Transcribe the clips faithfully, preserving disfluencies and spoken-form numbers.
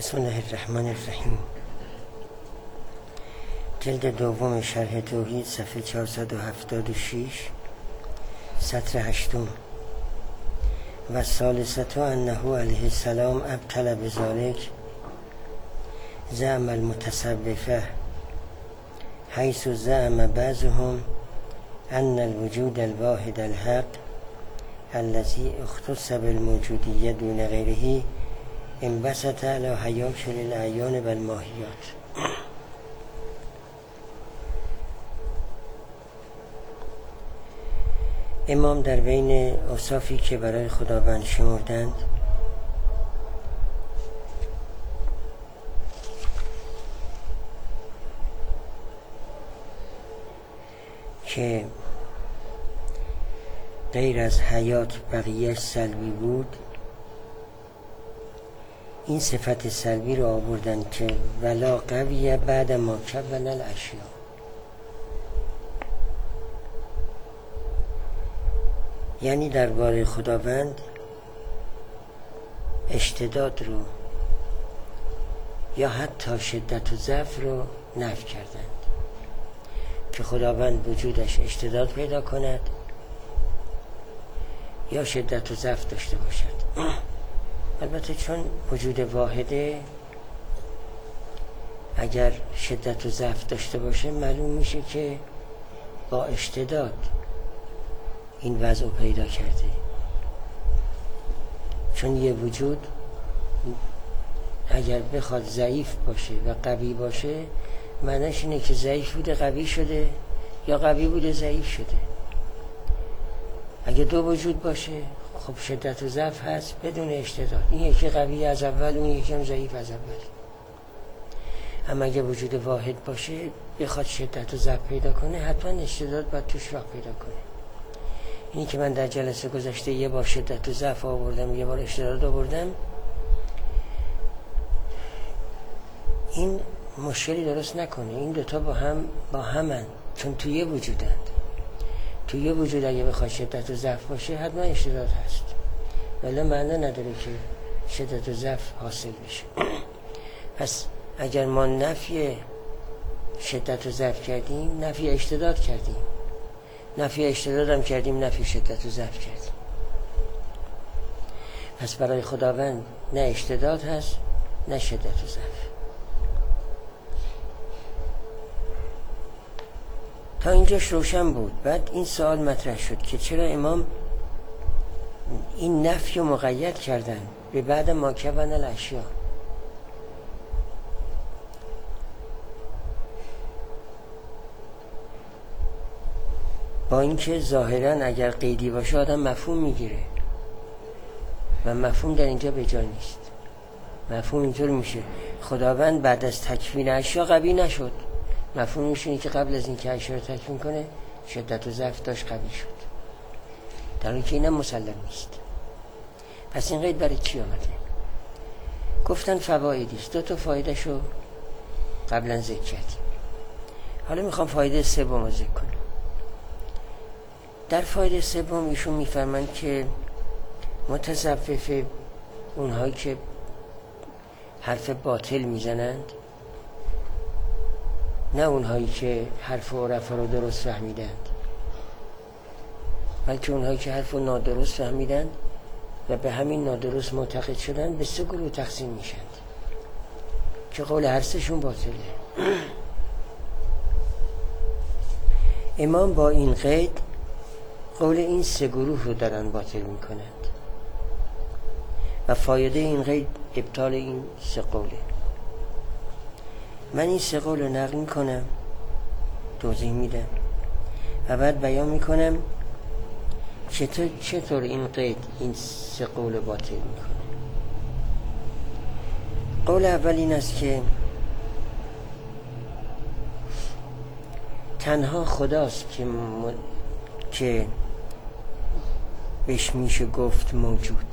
بسم الله الرحمن الرحیم. جلد دوم شرح توحید، صفحه چهارصد و هفتاد و شش، سطر هشتم. و ثالثه انه علیه السلام ابطل بذلک زعم المتصوفه حیث زعم بعضهم ان الوجود الواحد الحق الذي اختص بالموجودیه دون غیره انبسط علی حیاکل الاعیان و الماهیات. امام در بین اوصافی که برای خداوند شمردند که غیر از حیات بقیه سلبی بود، این صفت سلبی رو آوردن که ولا قویه بعد ما کون الاشیاء. یعنی درباره خداوند اشتداد رو یا حتی شدت و ضعف رو نفی کردند که خداوند وجودش اشتداد پیدا کند یا شدت و ضعف داشته باشد. البته چون وجود واحده، اگر شدت و ضعف داشته باشه معلوم میشه که با اشتداد این وضع رو پیدا کرده، چون یه وجود اگر بخواد ضعیف باشه و قوی باشه معنیش اینه که ضعیف بوده قوی شده یا قوی بوده ضعیف شده. اگه دو وجود باشه خب شدت و ضعف هست بدون اشتداد، این یکی قوی از اول اون یکی هم ضعیف از اول. اما اگه وجود واحد باشه بخواد شدت و ضعف پیدا کنه حتما اشتداد باید توش راه پیدا کنه. اینی که من در جلسه گذشته یه بار شدت و ضعف آوردم یه بار اشتداد آوردم، این مشکلی درست نکنه. این دوتا با هم با همن، چون توی وجودند. توی وجود اگه بخواد شدت و ضعف باشه حتما اشتداد هست، ولی معنی نداره که شدت و ضعف حاصل بشه. پس اگر ما نفی شدت و ضعف کردیم نفی اشتداد کردیم، نفی اشتداد هم کردیم نفی شدت و ضعف کردیم. پس برای خداوند نه اشتداد هست نه شدت و ضعف. تا اینجاش روشن بود. بعد این سوال مطرح شد که چرا امام این نفی رو مقید کردن به بعد ما کون الاشیاء. با اینکه ظاهرا اگر قیدی باشه آدم مفهوم میگیره و مفهوم در اینجا به جا نیست. مفهوم اینطور میشه خداوند بعد از تکوین اشیا قوی نشد. مفهوم میشه که قبل از اینکه اشیا رو تکوین کنه شدت و ضعف داشت قوی شد، در حالی که اینم مسلم نیست. پس این قید برای چی آمده؟ گفتن فوایدی است. دو تا فایده شو قبلا ذکر کردیم، حالا میخوام فایده سوم رو ذکر کنم. در فایده سوم ایشون میفرمند که متصوفه، اونهایی که حرف باطل میزنند، نه اونهایی که حرف عرفا رو درست فهمیدند، بلکه اونهایی که حرف رو نادرست فهمیدند و به همین نادرست معتقد شدن، به سه گروه تقسیم میشند که قول هر سهشون باطله. امام با این قید قول این سه گروه رو دارن باطل میکنند و فایده این قید ابطال این سه قوله. من این سه قول رو نقل میکنم، توضیح میدم و بعد بیان میکنم چطور چطور این قید این سه قول باطل میکنه. قول اول این است که تنها خداست که م... که بهش میشه گفت موجود.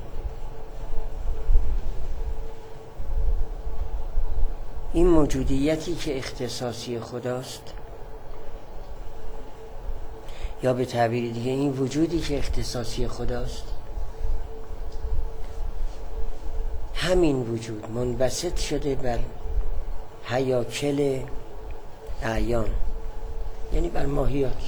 این موجودیتی که اختصاصی خداست، یا به تعبیر دیگه این وجودی که اختصاصی خداست، همین وجود منبسط شده بر هیاکل اعیان، یعنی بر ماهیات.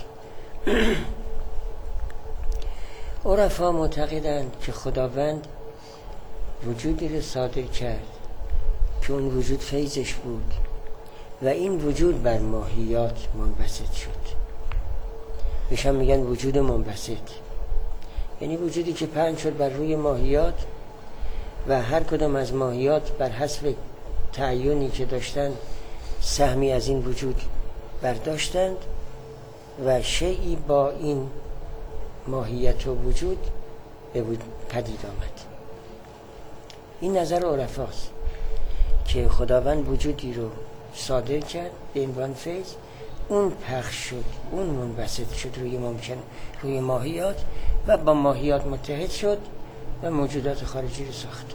عرفا معتقدند که خداوند وجودی رو صادر کرد که اون وجود فیضش بود و این وجود بر ماهیات منبسط شد. بهش هم میگن وجود منبسط، یعنی وجودی که پهن شد بر روی ماهیات و هر کدام از ماهیات بر حسب تعیینی که داشتن سهمی از این وجود برداشتند و شیئی با این ماهیت و وجود به پدید آمد. این نظر عرفاست که خداوند وجودی رو صادر کرد به عنوان فیض، اون پخش شد، اون منبسط شد روی ممکن روی ماهیات و با ماهیات متحد شد و موجودات خارجی رو ساخت.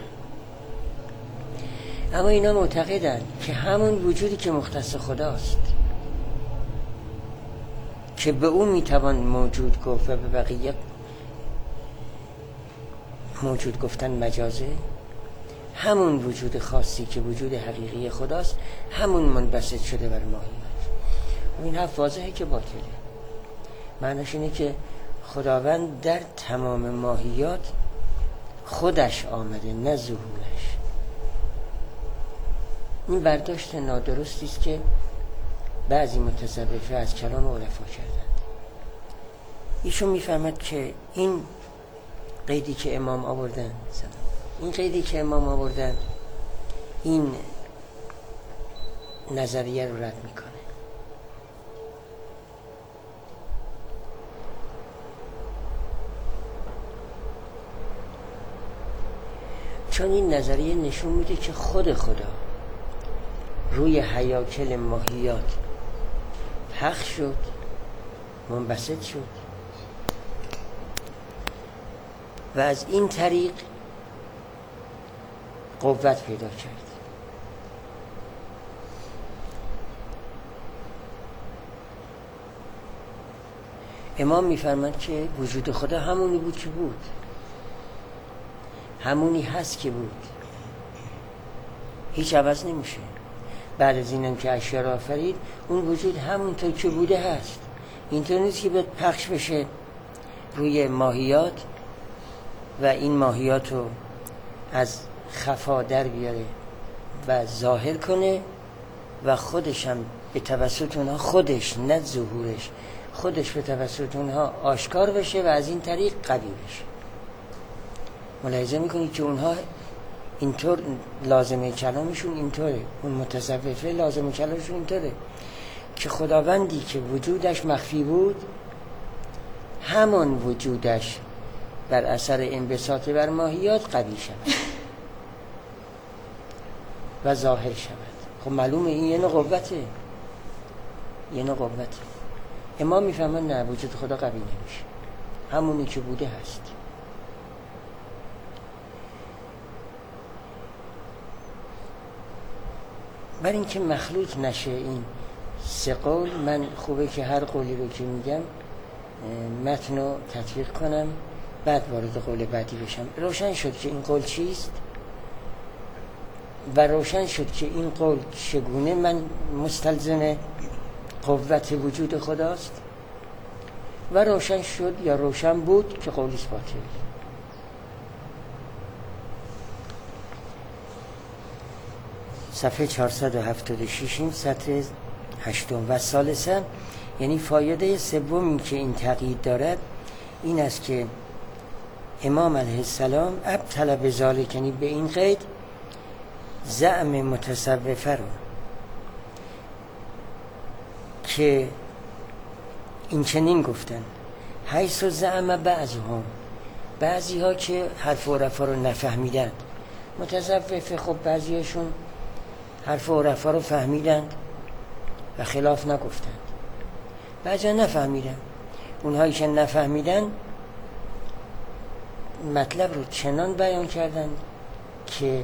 اما اینا معتقدند که همون وجودی که مختص خداست که به اون میتوان موجود گفت و به بقیه موجود گفتن مجازه، همون وجود خاصی که وجود حقیقی خداست همون منبسط شده بر ماهیات. و این حرف واضحه که باطله. معنیش اینه که خداوند در تمام ماهیات خودش آمده، نه ظهورش. این برداشت نادرستی است که بعضی متصوفه از کلام عرفا کردند. ایشون میفهمد که این قیدی که امام آوردن این قیدی که امام آوردن این نظریه رو رد میکنه. چون این نظریه نشون میده که خود خدا روی هیاکل ماهیات پخش شد، منبسط شد و از این طریق قوت پیدا کرد. امام میفرماند که وجود خدا همونی بود که بود، همونی هست که بود، هیچ عوض نمیشه. بعد از اینم که اشیا را آفرید اون وجود همونطور که بوده هست. اینطور نیست که به پخش بشه روی ماهیات و این ماهیات رو از خفا در بیاره و ظاهر کنه و خودش هم به توسط اونها، خودش نه ظهورش، خودش به توسط اونها آشکار بشه و از این طریق قوی بشه. ملاحظه میکنید که اونها اینطور لازمه کلامشون اینطوره، اون متصوفه لازمه کلامشون اینطوره که خداوندی که وجودش مخفی بود همون وجودش بر اثر انبساط بر ماهیات قوی شود و ظاهر شود. خب معلومه این یه نوع قوته، یه نوع قوته. امام میفهمن نه، وجود خدا قوی نمیشه، همونی که بوده هست. برای اینکه مخلوط نشه این سه قول، من خوبه که هر قولی رو که میگم متن رو تطبیق کنم بعد وارد قول بعدی بشم. روشن شد که این قول چیست و روشن شد که این قول چگونه من مستلزم قوت وجود خداست و روشن شد یا روشن بود که قولیست باطل. صفحه چهارصد و هفتاد و شش این سطر هشتم. و ثالثا، یعنی فایده سومی که این تقیید دارد این است که امام علیه السلام ابطل بذالک، یعنی به این قید زعم متصوفه رو که این چنین گفتن حیث زعم بعضهم، بعضی ها که حرف عرفا رو نفهمیدند. متصوفه خب بعضی هاشون حرف عرفا رو فهمیدند و خلاف نگفتند، بعضی ها نفهمیدن. اونهایی که نفهمیدن مطلب رو چنان بیان کردند که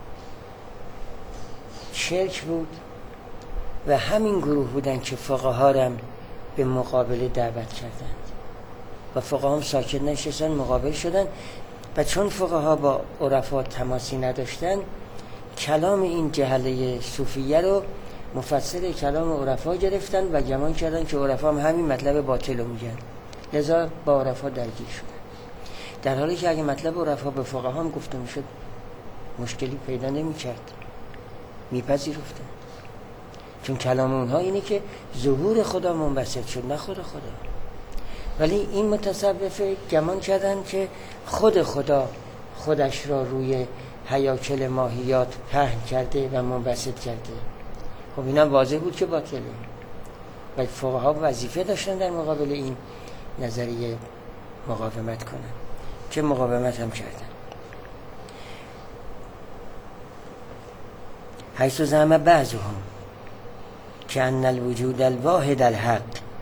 شرک بود و همین گروه بودن که فقها را به مقابله دعوت کردند و فقها هم ساکت نشستن، مقابل شدن و چون فقها با عرفا تماسی نداشتن، کلام این جهله صوفیه رو مفسر کلام عرفا گرفتن و گمان کردن که عرفا هم همین مطلب باطل رو میگن، لذا با عرفا درگیر شدن. در حالی که اگه مطلب عرفا به فقها هم گفته میشد مشکلی پیدا نمیکرد، میپذیرفتن، چون کلام اونها اینه که ظهور خدا منبسط شد، نه خود خدا. ولی این متصوفه گمان کردن که خود خدا خودش را روی هیاکل ماهیات پهن کرده و منبسط کرده. خب اینا واضح بود که باطله و فقها وظیفه داشتن در مقابل این نظریه مقاومت کنن، که مقاومت هم کردن. حیث زعم بعضهم که ان الوجود الواحد الحق،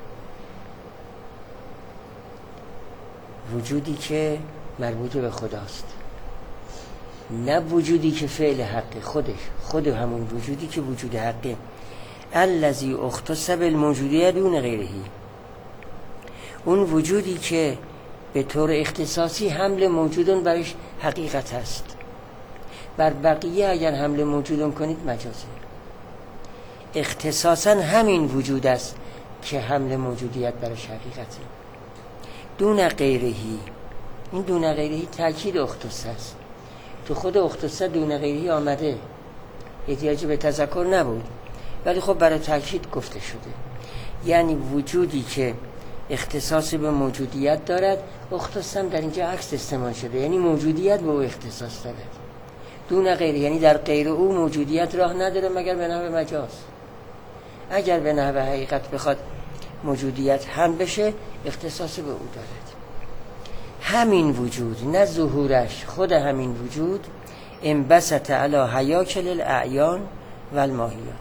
وجودی که مربوط به خداست، نه وجودی که فعل حقه، خودش خود همون وجودی که وجود حقه. الذی اختص بالموجودیه دون غیره، اون وجودی که به طور اختصاصی حمل موجودون برش حقیقت هست. بر بقیه اگر حمل موجودون کنید مجازه. اختصاصا همین وجود است که حمل موجودیت برش حقیقته. دون غیرهی، این دون غیرهی تاکید اختص است. تو خود اختص دون غیرهی آمده، احتیاجی به تذکر نبود، ولی خب برای تاکید گفته شده. یعنی وجودی که اختصاص به موجودیت دارد، اختص هم در اینجا عکس استعمال شده، یعنی موجودیت به او اختصاص دارد. دون غیر، یعنی در غیر او موجودیت راه نداره مگر به نحو مجاز. اگر به نحو حقیقت بخواد موجودیت هم بشه، اختصاص به او دارد. همین وجود، نه ظهورش، خود همین وجود انبسط علی هیاکل الاعیان و الماهیات.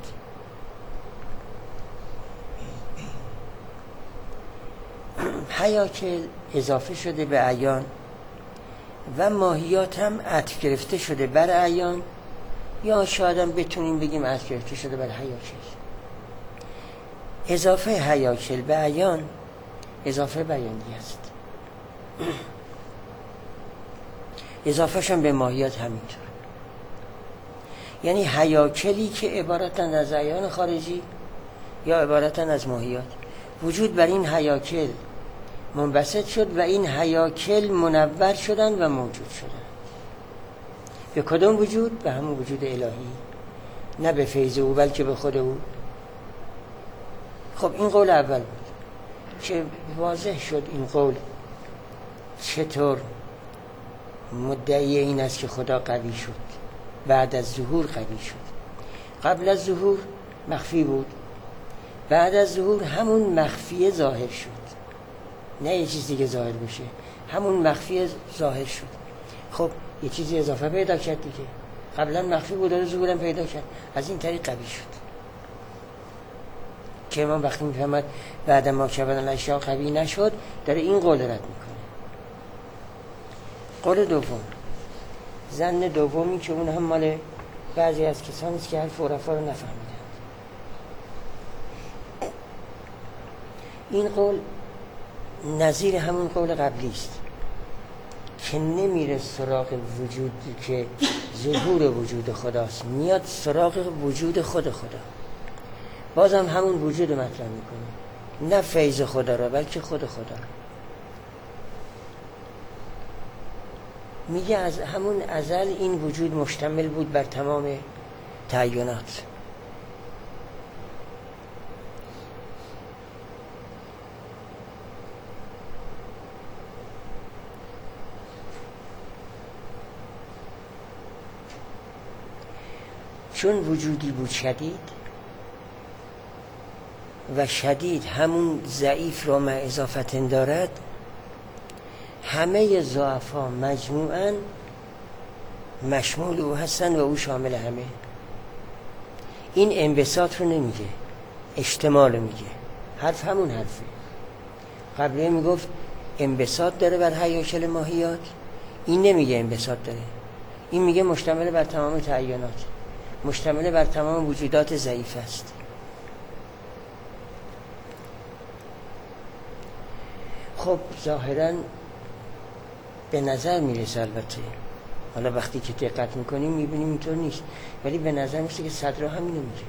هیاکل اضافه شده به اعیان و ماهیات هم عطف گرفته شده بر اعیان، یا شاید هم بتونیم بگیم عطف گرفته شده بر هیاکل. اضافه هیاکل به اعیان اضافه بیانی است، اضافه شون به ماهیات همینطور. یعنی هیاکلی که عبارتن از اعیان خارجی یا عبارتن از ماهیات، وجود بر این هیاکل منبسط شد و این هیاکل منور شدن و موجود شدن. به کدام وجود؟ به همون وجود الهی، نه به فیض او بلکه به خود او. خب این قول اول بود که واضح شد این قول چطور مدعی این است که خدا قوی شد، بعد از ظهور قوی شد. قبل از ظهور مخفی بود، بعد از ظهور همون مخفی ظاهر شد، نه یه چیز دیگه ظاهر بشه، همون مخفی ظاهر شد. خب یه چیزی اضافه پیدا کرد دیگه، قبلا مخفی بود و ظهورم پیدا کرد، از این طریق قوی شد. که امام وقتی میفهمد بعد ما کبن الاشیاء قوی نشد، داره این قول رد میکنه. قول دوم، ظن دومی که اون هم مال بعضی از کسانی است که حرف عرفا رو نفهمیدن. این قول نظیر همون قول قبلی است که نمیره سراغ وجودی که ظهور وجود خداست، میاد سراغ وجود خود خدا. بازم همون وجود مطرح میکنه، نه فیض خدا را بلکه خود خدا را. میگه از همون ازل این وجود مشتمل بود بر تمام تعینات. چون وجودی بود شدید و شدید همون ضعیف را مع اضافت دارد، همه ضعفا مجموعاً مشمول او هستن و او شامل همه. این انبساط رو نمیگه، اشتمال رو میگه. حرف همون حرفه. قبله میگفت انبساط داره بر هیاکل ماهیات، این نمیگه انبساط داره، این میگه مشتمل بر تمام تعینات، مشتمل بر تمام وجودات ضعیف است. خب ظاهراً به نظر میرسه، البته حالا وقتی که دقت میکنیم میبینیم اینطور نیست، ولی به نظر میرسه که صدرا همینو میگه.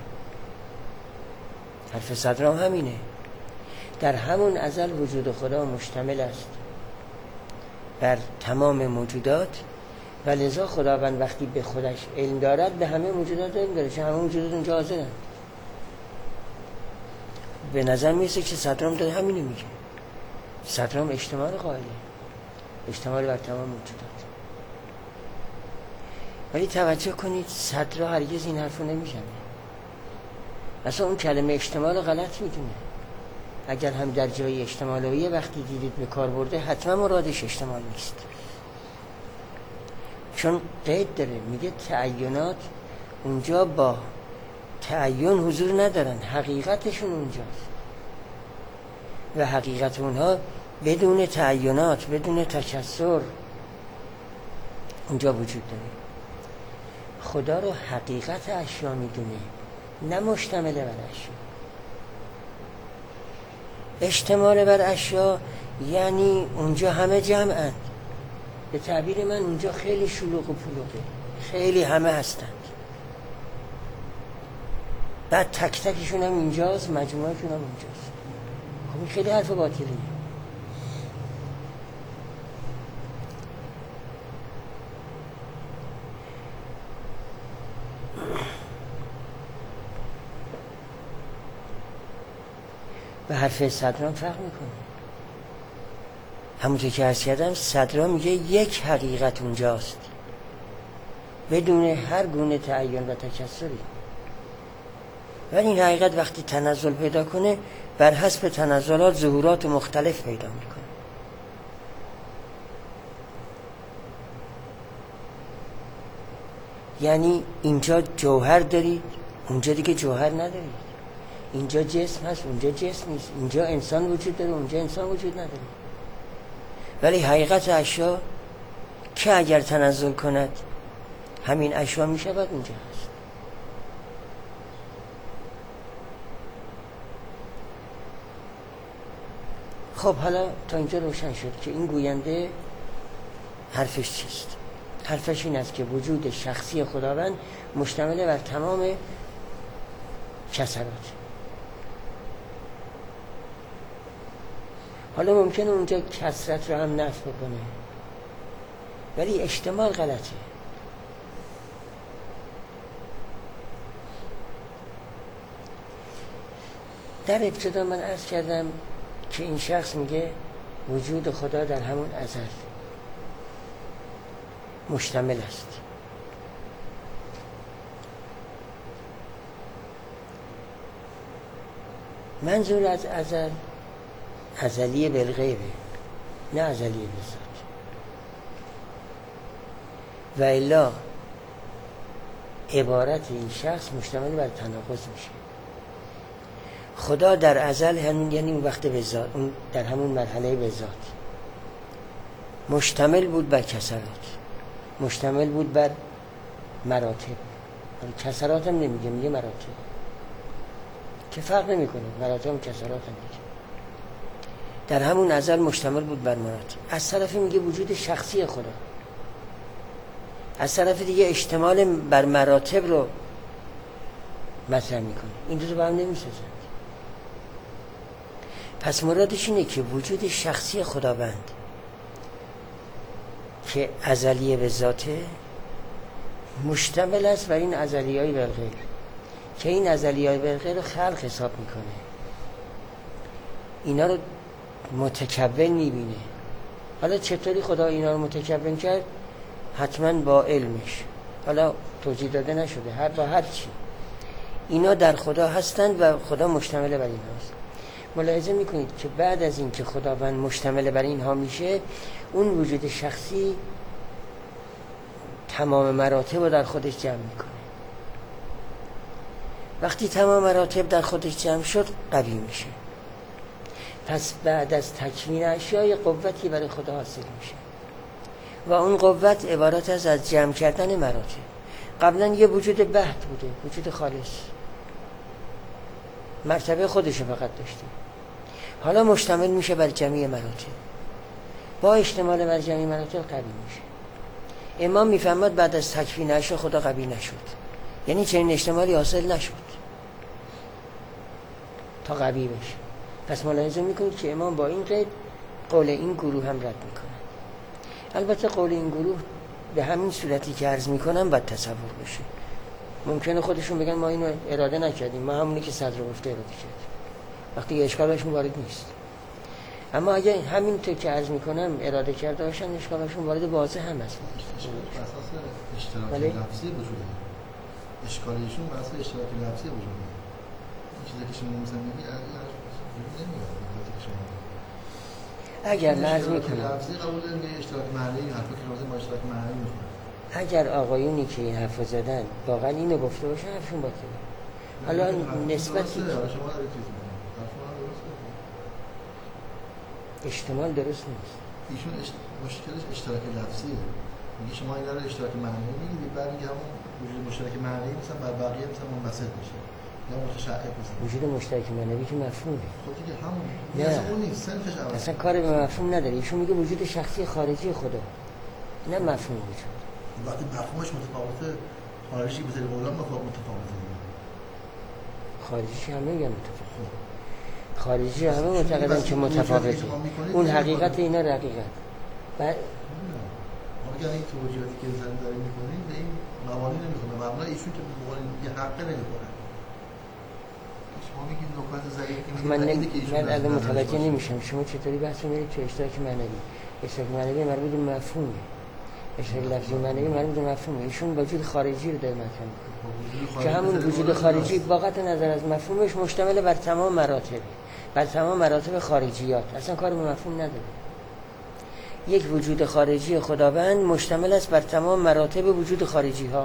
حرف صدرا همینه. در همون ازل وجود خدا مشتمل است بر تمام موجودات و لذا خداوند وقتی به خودش علم دارد به همه موجودات علم داره، چون همه موجودات اونجا حاضرن. به نظر میرسه که صدرام داره همینو میگه. صدرام اجتماع قائله، اجتماع بر تمام موجودات. ولی توجه کنید صدرا هرگز این حرفو نمیزنه، اصلا اون کلمه اجتماع رو غلط میدونه. اگر هم در جای اجتماعیه وقتی دیدید به کار برده حتما مرادش اجتماع نیست، چون قید داره، میگه تعینات اونجا با تعین حضور ندارن، حقیقتشون اونجاست و حقیقت اونها بدون تعینات بدون تکسر اونجا وجود داره. خدا رو حقیقت اشیا میدونه، نه مشتمل بر اشیا. اشتمال بر اشیا یعنی اونجا همه جمعند. به تعبیر من اونجا خیلی شلوغ و پلوغه، خیلی همه هستند، بعد تک تکشون هم اینجاست، مجموعهشون هم اونجاست. خب این خیلی حرف باطلیه. به حرف صدرام فرق میکنه. همونطور که عرض کردم صدرام میگه یک حقیقت اونجاست بدون هر گونه تعین و تکسری، ولی این حقیقت وقتی تنزل پیدا کنه بر حسب تنزلات ظهورات مختلف پیدا میکنه. یعنی اینجا جوهر دارید، اونجا دیگه جوهر ندارید. اینجا جسم هست، اونجا جسم نیست. اینجا انسان وجود داره، اونجا انسان وجود نداره. ولی حقیقت اشیا که اگر تنزل کند همین اشیا می شود اونجا هست. خب حالا تا اینجا روشن شد که این گوینده حرفش چیست. حرفش این است که وجود شخصی خداوند مشتمل بر تمام کسرات. حالا ممکنه اونجا کثرت رو هم نفی بکنه، ولی اشتمال غلطه. در ابتدا من عرض کردم که این شخص میگه وجود خدا در همون ازل مشتمل است. منظور از ازل ازلیه بالغیبه، نه ازلیه بالذات. و الا عبارت این شخص مشتمل بر تناقض میشه. خدا در ازل همون یعنی اون وقت به ذات، اون در همون مرحله به ذات مشتمل بود بر کسرات، مشتمل بود بر مراتب. کسرات هم نمیگه، میگه مراتب که فرق نمیکنه، مراتب هم کسرات هم میگه. در همون ازل مشتمل بود بر مراتب. از طرفی میگه وجود شخصی خدا، از طرف دیگه اشتمال بر مراتب رو مطرح میکنه. این دو رو با هم نمیسازند. پس مرادش اینه که وجود شخصی خداوند که ازلیه به ذاته مشتمل است بر این ازلیه‌های بالغیر که این ازلیه‌های بالغیر رو خلق حساب میکنه، اینا رو متکون میبینه. حالا چطوری خدا اینا رو متکون کرد؟ حتما با علمش، حالا توضیح داده نشده، هر با هر چی اینا در خدا هستند و خدا مشتمل بر این هاست. ملاحظه میکنید که بعد از این که خداوند مشتمل بر اینها میشه، اون وجود شخصی تمام مراتب رو در خودش جمع میکنه. وقتی تمام مراتب در خودش جمع شد قوی میشه. پس بعد از تکوین اشیاء قوتی برای خدا حاصل میشه و اون قوت عبارت از از جمع کردن مراتب. قبلا یه وجود بحت بوده، وجود خالص، مرتبه خودشو فقط داشته. حالا مشتمل میشه بر جمعی مراتب. با اشتمال بر جمعی مراتب قوی میشه. امام میفهمد بعد از تکفیر نشه خدا قوی نشد، یعنی چنین اشتمالی حاصل نشد تا قوی بشه. پس ملاحظه میکنید که امام با این قید قول این گروه هم رد میکنه. البته قول این گروه به همین صورتی که عرض میکنم باید تصور بشه. ممکنه خودشون بگن ما اینو اراده نکردیم، ما همونی که صدر گفته اراده کردیم، وقتی اشکالشون وارد نیست. اما اگه همین تو که عرض میکنم اراده کرده باشن اشکالشون وارد واضح هم هست. اساس اشتراک لفظی وجوده، اشکالشون بر اساس اشتراک لفظی وجوده. این چیزی که شما مثلا میگی نمیاد اگر عرض میکنم لفظی قبول داریم که اشتراک معنی حرفی که لازم با اشتراک معنی میخوره. اگر آقایونی که این حرفو زدن واقعا اینو گفته باشن حرفشون باطله. حالا نسبتی شما دارید چیز میگید اشتمال درست نیست. ایشون اشت... مشکلش اشتراک لفظیه. میگه شما اینا رو اشتراک معنی میگیرید، بعد میگه همون وجود مشترک معنی مثلا بر بقیه مثلا منبسط میشه یا متشعب میشه. وجود مشترک معنوی که مفهومه. خب دیگه همون نه اصلا اون نیست، سنفش عوض. اصلا کاری به مفهوم نداره. ایشون میگه وجود شخصی خارجی خدا، نه مفهوم وجود. وقتی مفهومش متفاوته، خارجی به طریق قولان متفاوته. خارجی همه میگن متفاوته. خارجی همه معتقدن که متفاوته. اون حقیقت اینا حقیقت. بعد اگر این توجیهاتی که زن داره میکنیم به این مبانی نمیخونه، مبنای ایشون که بقول یه حقه نمیکنه. شما میگید نکات ضعیفی که من نمی... من الان متوجه نمیشم شما چطوری بحث می‌کنید تو اشتراک معنوی. اشتراک معنوی مربوط به مفهومه. اشتراک لفظی معنوی مربوط به مفهومه. ایشون وجود خارجی رو داره مطرح می‌کنه. که همون وجود خارجی واقعا نظر از مفهومش مشتمل بر تمام مراتب، بر تمام مراتب خارجیات. اصلا کار به مفهوم نداره. یک وجود خارجی خداوند مشتمل است بر تمام مراتب وجود خارجی ها.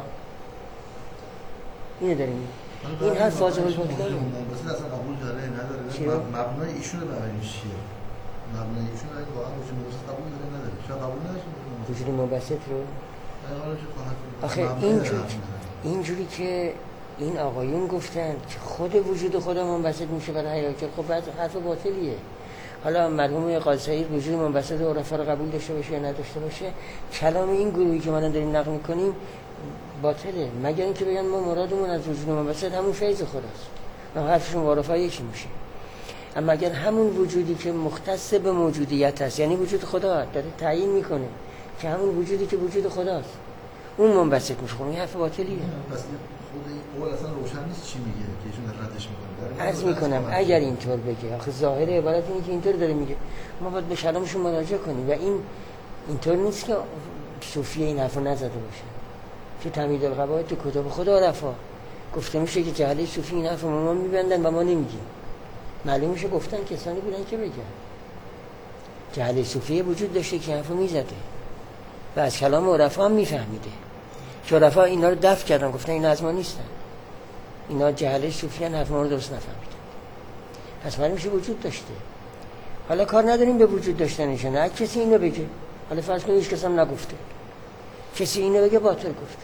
اینو داریم. این هر فاضل البطلان مثلا اصلا قبول داره نداره، مبنای ایشون رو ببینید چیه. مبنای ایشون رو واقعا وجود منبسط قبول داره نداره. شاید قبول نشه وجود منبسط رو. آخه اینجوری اینجوری که این آقایون گفتن که خود وجود خدا منبسط میشه برای حیات، خب بعد حرف باطلیه. حالا مرحوم قاضی سعید وجود منبسط عرفا رو قبول داشته باشه یا نداشته باشه، کلام این گروهی که ما داریم نقل می‌کنیم باطله، مگر اینکه بگن ما مرادمون از وجود منبسط همون فیض خداست. ما حرفشون با عرفا یکی میشه. اما اگر همون وجودی که مختص به موجودیت است، یعنی وجود خدا داره تعیین میکنه که همون وجودی که وجود خداست اون منبسط میشه، این حرف باطلیه. پس خود این قول اصلا روشن نیست چی میگه که ایشون ردش میکنه. عرض میکنم اگر اینطور بگه، آخه ظاهر عبارت اینه که اینطور داره میگه، ما باید به کلامشون مراجعه کنیم و این اینطور نیست که صوفی این حرفو نزده باشه. تو تمهید القواعد تو کتاب خدا رفا گفته میشه که جهله صوفی این حرفو ما میبندن و ما نمیگیم. معلوم میشه گفتن کسانی بودن که بگن. جهله صوفی وجود داشته که حرفو میزده و از کلام عرفا هم میفهمیده. که عرفا اینا رو دفع کردن، گفتن اینا از ما نیستن. اینا جهله صوفیان حرف ما رو درست نفهمیدن. پس معلوم میشه وجود داشته. حالا کار نداریم به وجود داشتنش، نه کسی اینو بگه. حالا فرض کنید هیچ کس هم نگفته. کسی اینو بگه باطل گفته.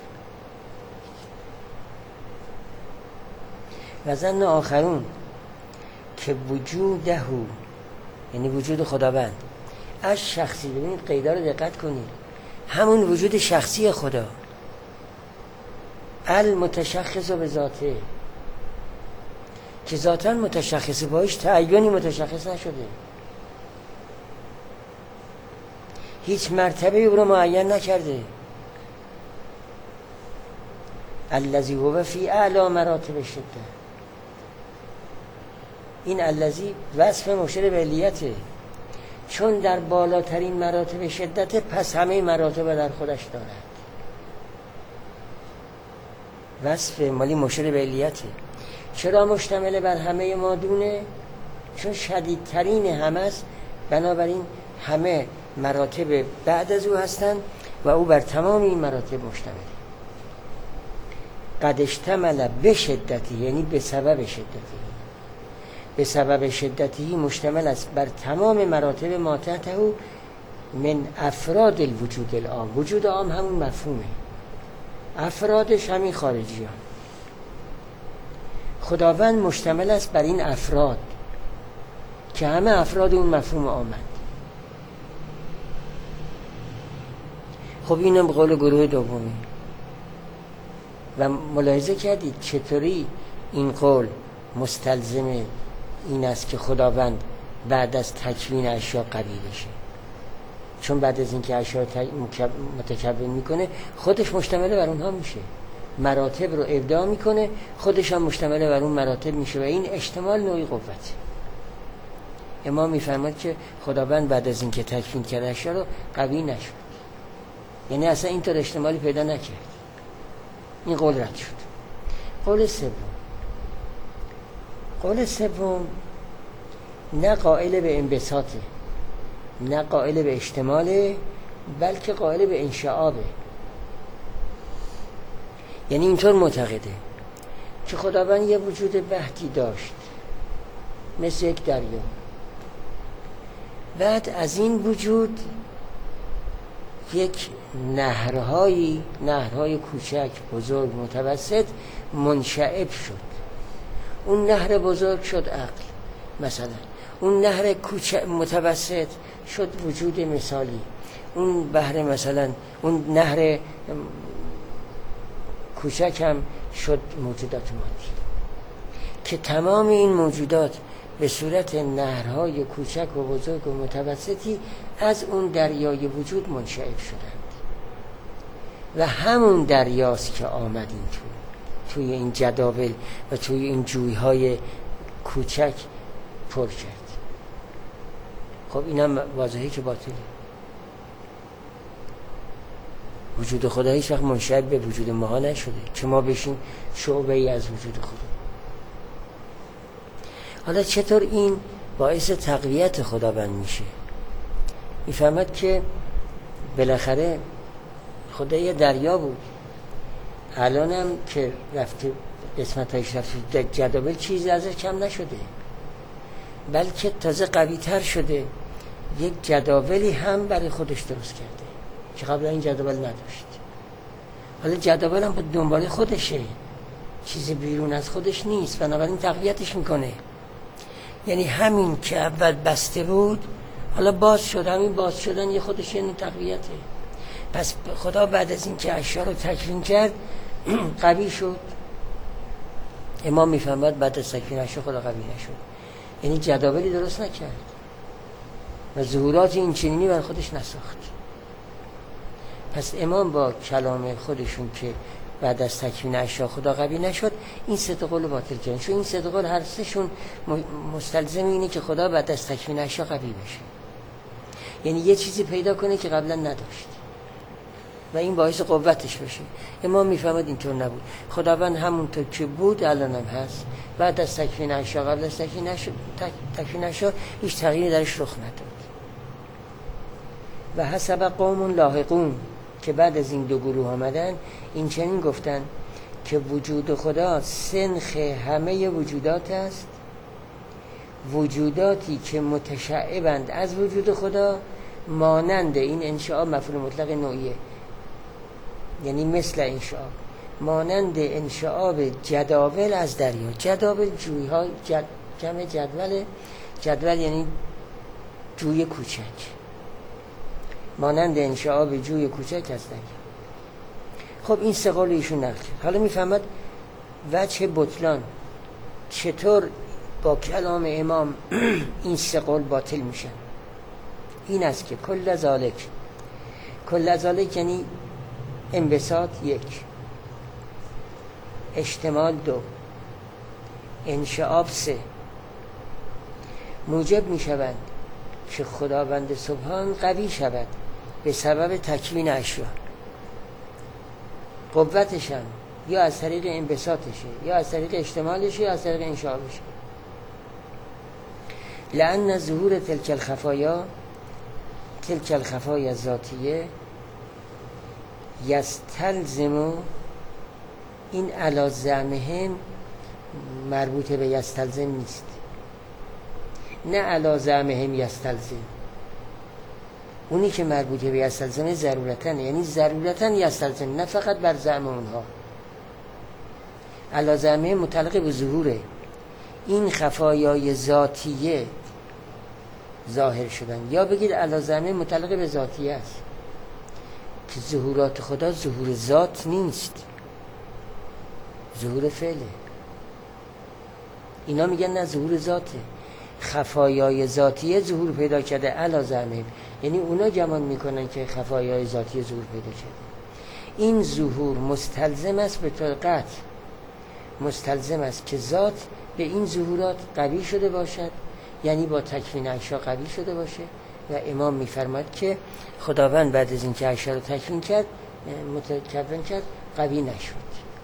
و ظن آخرون که وجوده یعنی وجود خداوند از شخصی، ببینید قیدا رو دقت کنید، همون وجود شخصی خدا المتشخص به ذاته که ذاتاً متشخص باش تعیینی متشخص نشده، هیچ مرتبه او رو معین نکرده. الذی هو فی اعلی مراتب الشده، این الذی وصف مشیر به علیته، چون در بالاترین مراتب شدت پس همه مراتب در خودش دارد. وصف مالی مشیر به علیته. چرا مشتمل بر همه مادونه؟ چون شدیدترین همه است، بنابراین همه مراتب بعد از او هستند و او بر تمام این مراتب مشتمل. قد اشتمل به شدتی، یعنی به سبب شدتی، به سبب شدتی مشتمل است بر تمام مراتب ما تحته من افراد الوجود العام. وجود عام همون مفهومه، افرادش همین خارجی ها. خداوند مشتمل است بر این افراد که همه افراد اون مفهوم آمد. خب اینم به قول گروه دومی. و ملاحظه کردید چطوری این قول مستلزم این است که خداوند بعد از تکوین اشیا قوی بشه، چون بعد از اینکه اشیا متکون میکنه خودش مشتمل بر اونها میشه، مراتب رو ابداع میکنه، خودش هم مشتمل بر اون مراتب میشه و این اشتمال نوعی قوته. امام میفرماد که خداوند بعد از اینکه تکوین کرد اشیا رو قوی نشد، یعنی اصلا اینطور اشتمالی پیدا نکرد. این قول رد شد. قول سوم، قول سوم نه قائل به انبساطه، نه قائل به اشتماله، بلکه قائل به انشعابه. یعنی اینطور معتقده که خداوند یه وجود وحدی داشت مثل یک دریا، بعد از این وجود یک نهرهایی، نهرهای کوچک، بزرگ، متوسط منشعب شد. اون نهر بزرگ شد عقل مثلا، اون نهر کوچک متوسط شد وجود مثالی، اون بحر مثلا اون نهر کوچک هم شد موجودات مادی، که تمام این موجودات به صورت نهرهای کوچک و بزرگ و متوسطی از اون دریای وجود منشعب شدند و همون دریاست که آمد این تو توی این جداول و توی این جویهای کوچک پر کرد. خب اینم واضحه که باطله. وجود خدا هیچ وقت منشعب به وجود ما نشده که ما بشیم شعبه ای از وجود خدا. حالا چطور این باعث تقویت خداوند میشه؟ میفهمد که بالاخره خدا یه دریا بود، الانم که رفته قسمتایش رفته جداول چیزی ازش کم نشده، بلکه تازه قوی تر شده. یک جداولی هم برای خودش درست کرده که قبلا این جداول نداشت. حالا جداول هم به دنبال خودشه، چیزی بیرون از خودش نیست، بنابراین تقویتش میکنه. یعنی همین که اول بسته بود حالا باز شد، همین باز شدن یه خودش یه تقویته. پس خدا بعد از این که اشیا رو تکوین کرد قوی شد. امام میفهمد بعد از تکوین اشیا خدا قوی نشد، یعنی جداولی درست نکرد و ظهورات این چنینی بر خودش نساخت. پس امام با کلام خودشون که بعد از تکوین اشیا خدا قوی نشد، این سه تا قول باطل کردن، چون این سه تا قول هر سهشون مستلزم اینه که خدا بعد از تکوین اشیا قوی بشه، یعنی یه چیزی پیدا کنه که قبلا نداشت و این باعث قوتش بشه. امام میفهمد اینطور نبود. خداوند همونطور که بود الان هم هست. بعد از تکوین اشیا، قبل از تکوین اشیا تکوین اشیا هیچ تغییری درش رخ نداد. و حسب قوم لاحقون که بعد از این دو گروه آمدن، این چنین گفتن که وجود خدا سنخ همه وجودات است، وجوداتی که متشعبند از وجود خدا مانند این انشاء مفعول مطلق نوعیه، یعنی مثل انشاء، مانند انشعاب جداول از دریا. جداول جوی های جد... جمع جدول، جدول یعنی جوی کوچک، مانند انشعاب جوی کوچک از دریا. خب این سه قول ایشون نقل کرد. حالا میفهمد وجه بطلان چطور با کلام امام این سه قول باطل میشن. این است که کل ذالک، کل ذالک یعنی انبساط یک، اشتمال دو، انشعاب سه، موجب میشوند که خداوند سبحان قوی شود به سبب تکوین اشیا. قوتش هم یا از طریق انبساطشه، یا از طریق اشتمالشه، یا از طریق انشعابشه. لأن ظهور تلک الخفایا، تلک الخفایا الذاتیه یستلزم، این علی زعمهم مربوط به یستلزم نیست، نه علی زعمهم یستلزم، اونی که مربوطه به یستلزم ضرورتن، یعنی ضرورتن یستلزم، نه فقط بر زعم اونها. علی زعمهم متعلق به ظهوره، این خفایای ذاتیه ظاهر شدن، یا بگید علی زعمهم متعلق به ذاتیه است که ظهورات خدا ظهور ذات نیست، ظهور فعله. اینا میگن نه ظهور ذاته، خفایای ذاتیه ظهور پیدا کرده علا زعمهم، یعنی اونا گمان میکنن که خفایای ذاتیه ظهور پیدا کرده. این ظهور مستلزم است به طور قطع، مستلزم است که ذات به این ظهورات قوی شده باشد، یعنی با تکوین اشیا قوی شده باشه. و امام میفرماد که خداوند بعد از اینکه اشیا رو تکوین کرد متکون کرد قوی نشد،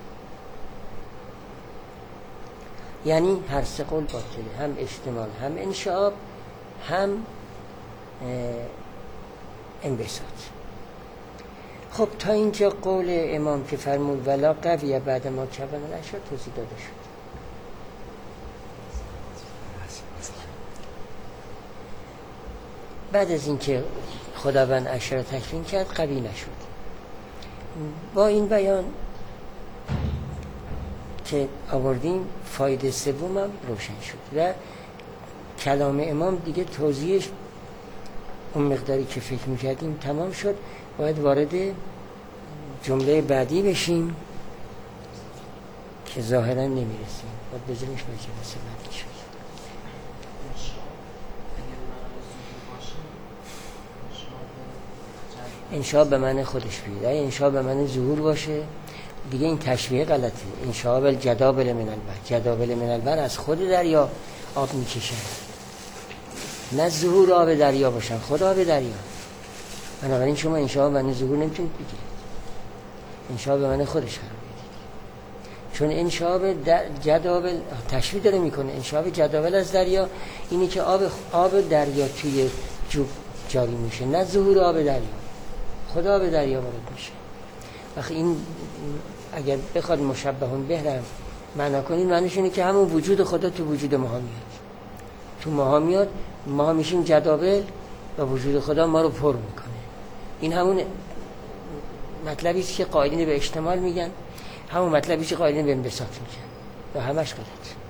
یعنی هر سه قول باطله، هم اشتمال، هم انشعاب، هم انبساط. خب تا اینجا قول امام که فرمود ولا قویه بعد ما کون الاشیا توضیح داده شد. بعد از اینکه خداوند اشیا را تکوین کرد قوی نشد. با این بیان که آوردیم فایده سوم هم روشن شد و کلام امام دیگه توضیحش اون مقداری که فکر میکردیم تمام شد. باید وارد جمله بعدی بشیم که ظاهرا نمیرسیم، باید بزنیش به جلسه بعدی شد. انشاء به معنی خودش بیاد، انشاء به معنی ظهور باشه دیگه این تشبیه غلطه. انشاء بالجدابل من البحر، جدابل من البحر از خود دریا آب میکشن، نه ظهور آب دریا باشن، خود آب دریا. بنابراین شما انشاء به معنی ظهور نمیتونید بگیرید، انشاء به معنی خودش قرار بدید، چون انشاء به جدابل تشبیه داره میکنه. انشاء به جدابل از دریا اینی که آب آب دریا توی جوب جاری میشه، نه ظهور آب دریا، خدا به دریا وارد میشه. وقتی این اگر بخواد مشبهون بهرم معنا کنید، معنیش اینه که همون وجود خدا تو وجود ماها میاد، تو ماها میاد، ما میشیم جدابل و وجود خدا ما رو پر میکنه. این همون مطلبی است که قائلین به احتمال میگن، همون مطلبی است که قائلین به انبساط میگن و همش غلط.